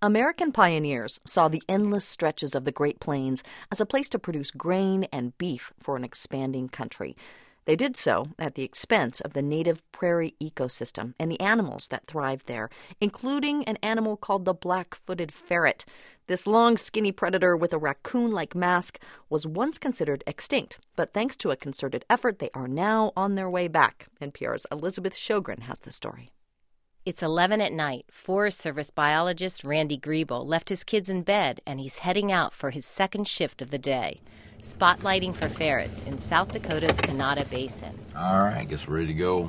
American pioneers saw the endless stretches of the Great Plains as a place to produce grain and beef for an expanding country. They did so at the expense of the native prairie ecosystem and the animals that thrived there, including an animal called the black-footed ferret. This long, skinny predator with a raccoon-like mask was once considered extinct, but thanks to a concerted effort, they are now on their way back. NPR's Elizabeth Sjogren has the story. It's 11 at night. Forest Service biologist Randy Griebel left his kids in bed, and he's heading out for his second shift of the day, spotlighting for ferrets in South Dakota's Kanawha Basin. All right, I guess we're ready to go.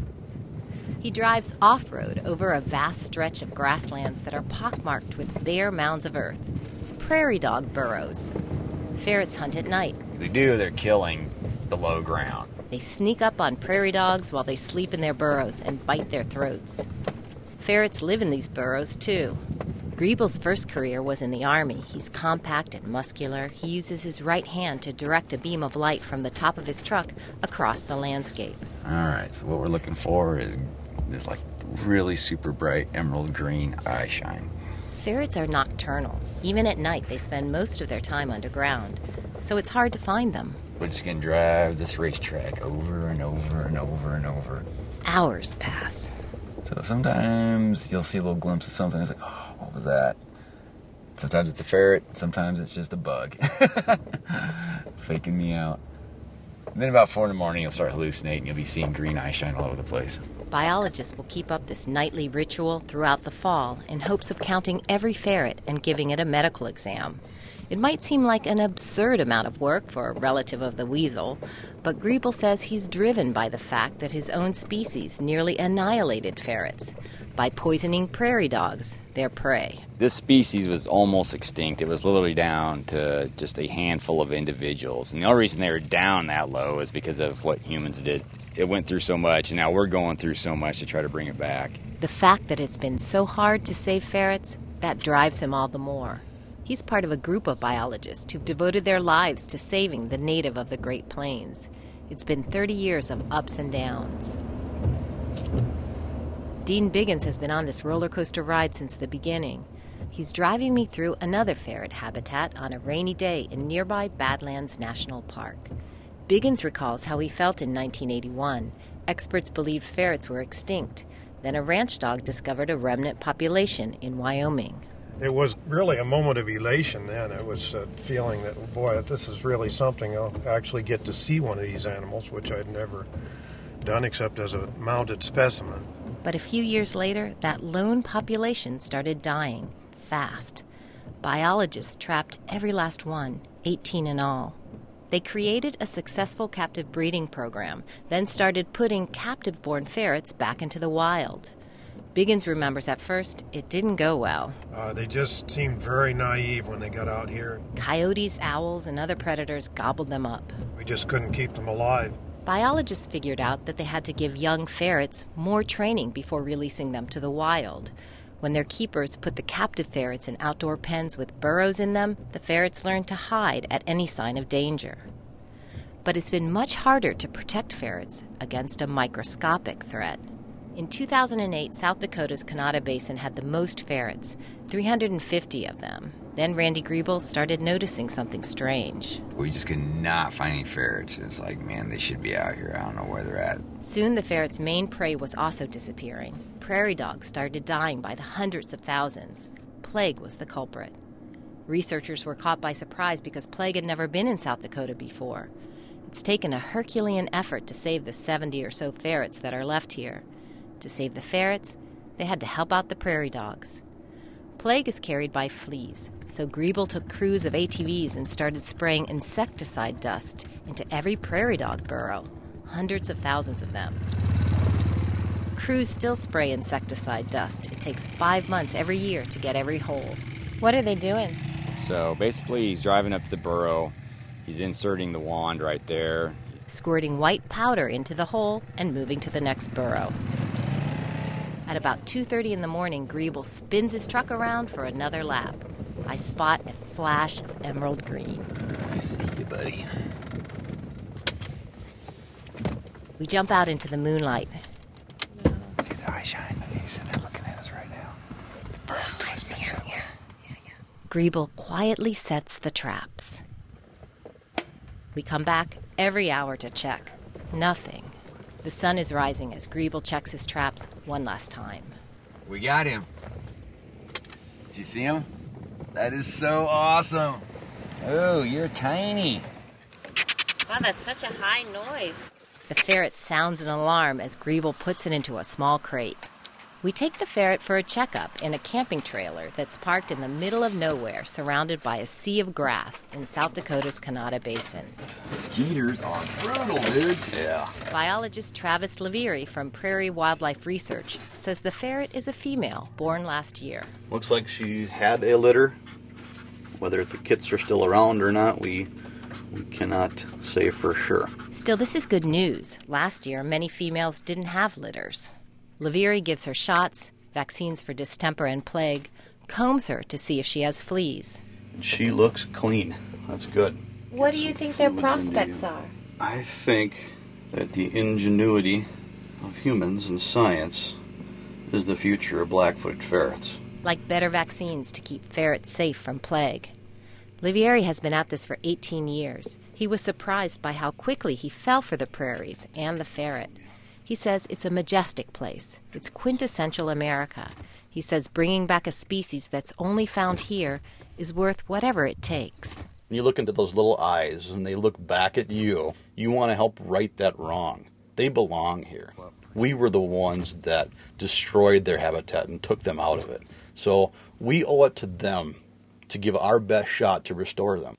He drives off-road over a vast stretch of grasslands that are pockmarked with bare mounds of earth, prairie dog burrows. Ferrets hunt at night. They're killing below ground. They sneak up on prairie dogs while they sleep in their burrows and bite their throats. Ferrets live in these burrows, too. Griebel's first career was in the Army. He's compact and muscular. He uses his right hand to direct a beam of light from the top of his truck across the landscape. All right, so what we're looking for is this, really super bright emerald green eye shine. Ferrets are nocturnal. Even at night, they spend most of their time underground, so it's hard to find them. We're just going to drive this racetrack over and over and over and over. Hours pass. So sometimes you'll see a little glimpse of something. It's like, oh, what was that? Sometimes it's a ferret. Sometimes it's just a bug. Faking me out. And then about 4 in the morning, you'll start hallucinating. You'll be seeing green eye shine all over the place. Biologists will keep up this nightly ritual throughout the fall in hopes of counting every ferret and giving it a medical exam. It might seem like an absurd amount of work for a relative of the weasel, but Griebel says he's driven by the fact that his own species nearly annihilated ferrets by poisoning prairie dogs, their prey. This species was almost extinct. It was literally down to just a handful of individuals. And the only reason they were down that low is because of what humans did. It went through so much, and now we're going through so much to try to bring it back. The fact that it's been so hard to save ferrets, that drives him all the more. He's part of a group of biologists who've devoted their lives to saving the native of the Great Plains. It's been 30 years of ups and downs. Dean Biggins has been on this roller coaster ride since the beginning. He's driving me through another ferret habitat on a rainy day in nearby Badlands National Park. Biggins recalls how he felt in 1981. Experts believed ferrets were extinct. Then a ranch dog discovered a remnant population in Wyoming. It was really a moment of elation then. It was a feeling that, boy, this is really something. I'll actually get to see one of these animals, which I'd never done except as a mounted specimen. But a few years later, that lone population started dying, fast. Biologists trapped every last one, 18 in all. They created a successful captive breeding program, then started putting captive-born ferrets back into the wild. Biggins remembers at first, it didn't go well. They just seemed very naive when they got out here. Coyotes, owls, and other predators gobbled them up. We just couldn't keep them alive. Biologists figured out that they had to give young ferrets more training before releasing them to the wild. When their keepers put the captive ferrets in outdoor pens with burrows in them, the ferrets learned to hide at any sign of danger. But it's been much harder to protect ferrets against a microscopic threat. In 2008, South Dakota's Kanawha Basin had the most ferrets, 350 of them. Then Randy Griebel started noticing something strange. We just could not find any ferrets. It's like, man, they should be out here. I don't know where they're at. Soon the ferrets' main prey was also disappearing. Prairie dogs started dying by the hundreds of thousands. Plague was the culprit. Researchers were caught by surprise because plague had never been in South Dakota before. It's taken a Herculean effort to save the 70 or so ferrets that are left here. To save the ferrets, they had to help out the prairie dogs. Plague is carried by fleas, so Griebel took crews of ATVs and started spraying insecticide dust into every prairie dog burrow, hundreds of thousands of them. Crews still spray insecticide dust. It takes 5 months every year to get every hole. What are they doing? So basically, he's driving up to the burrow. He's inserting the wand right there. Squirting white powder into the hole and moving to the next burrow. At about 2:30 in the morning, Griebel spins his truck around for another lap. I spot a flash of emerald green. I see you, buddy. We jump out into the moonlight. See the eye shine? He's sitting there looking at us right now. The bird twisting. Yeah. Griebel quietly sets the traps. We come back every hour to check. Nothing. The sun is rising as Griebel checks his traps one last time. We got him. Did you see him? That is so awesome. Oh, you're tiny. Wow, that's such a high noise. The ferret sounds an alarm as Griebel puts it into a small crate. We take the ferret for a checkup in a camping trailer that's parked in the middle of nowhere, surrounded by a sea of grass in South Dakota's Kanawha Basin. Skeeters are brutal, dude. Yeah. Biologist Travis Leveri from Prairie Wildlife Research says the ferret is a female born last year. Looks like she had a litter. Whether the kits are still around or not, we cannot say for sure. Still, this is good news. Last year, many females didn't have litters. Leveri gives her shots, vaccines for distemper and plague, combs her to see if she has fleas. She looks clean. That's good. What do you think their prospects are? I think that the ingenuity of humans and science is the future of black-footed ferrets. Like better vaccines to keep ferrets safe from plague. Leveri has been at this for 18 years. He was surprised by how quickly he fell for the prairies and the ferret. He says it's a majestic place. It's quintessential America. He says bringing back a species that's only found here is worth whatever it takes. When you look into those little eyes and they look back at you, you want to help right that wrong. They belong here. We were the ones that destroyed their habitat and took them out of it. So we owe it to them to give our best shot to restore them.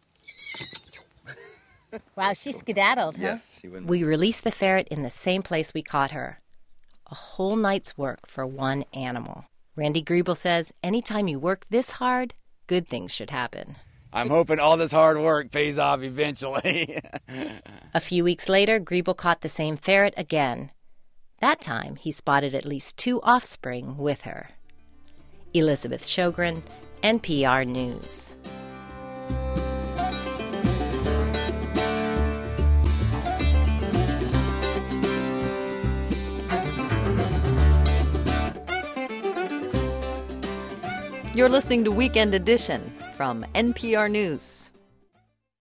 Wow, she skedaddled, huh? Yes, she wouldn't. We released the ferret in the same place we caught her. A whole night's work for one animal. Randy Griebel says anytime you work this hard, good things should happen. I'm hoping all this hard work pays off eventually. A few weeks later, Griebel caught the same ferret again. That time, he spotted at least 2 offspring with her. Elizabeth Sjogren, NPR News. You're listening to Weekend Edition from NPR News.